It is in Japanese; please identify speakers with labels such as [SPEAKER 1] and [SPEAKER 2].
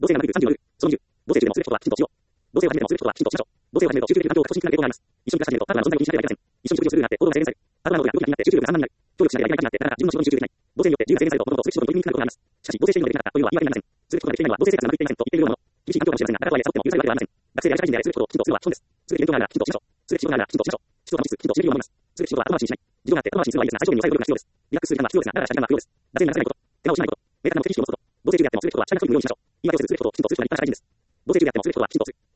[SPEAKER 1] 同性がなく36、その20、同性中でもすべきことはきちんとしよう。同性を始めてもすべきことはきちんとしましょう。同性を始めると集中力が環境を少しになる傾向があります。一緒に暮らし始めるとパートナーの存在を気にしなければいけません。一緒に食事をするようになって行動が制限される。パートナーの動きが良くなって集中力が散漫になる。協力しなければいけない気になってなかなか自分の仕事に集中できない。同性によって自由が制限されると物事をすべき仕事に取り組みにくくなることがあります。しかし、同性しているのでできなかったというのは言い訳になりません。すべきことができていないのは同性生活がうまくいっていませんと言っているようなもの。厳しい環境かもしれませんが、だからとはいえサボっても許されるわけではありません。学生であれ社会人であれすべきことをきちんとするのは基本です。すべき仕事があるならきちんとしましょう。すべき勉強があるならきちんとしましょう。指導を保つ、人と指導を保つ、指導を保つ、人と指導を保つ。すべき仕事は後回しにしない。自動があって後回しにするのはいいですが、最小限に抑える努力が必要です。リラックスする時間は必要ですが、だらだらした時間は不要です。惰性にならせないこと、手間をしないこと、明確な目的意識を持つこと、同性中であってもすべきことは視界が遠いようにしましょう。言い訳をする、すべきことをきちんとする人は立派な社会人です。同性中であってもすべきことはきちんとする。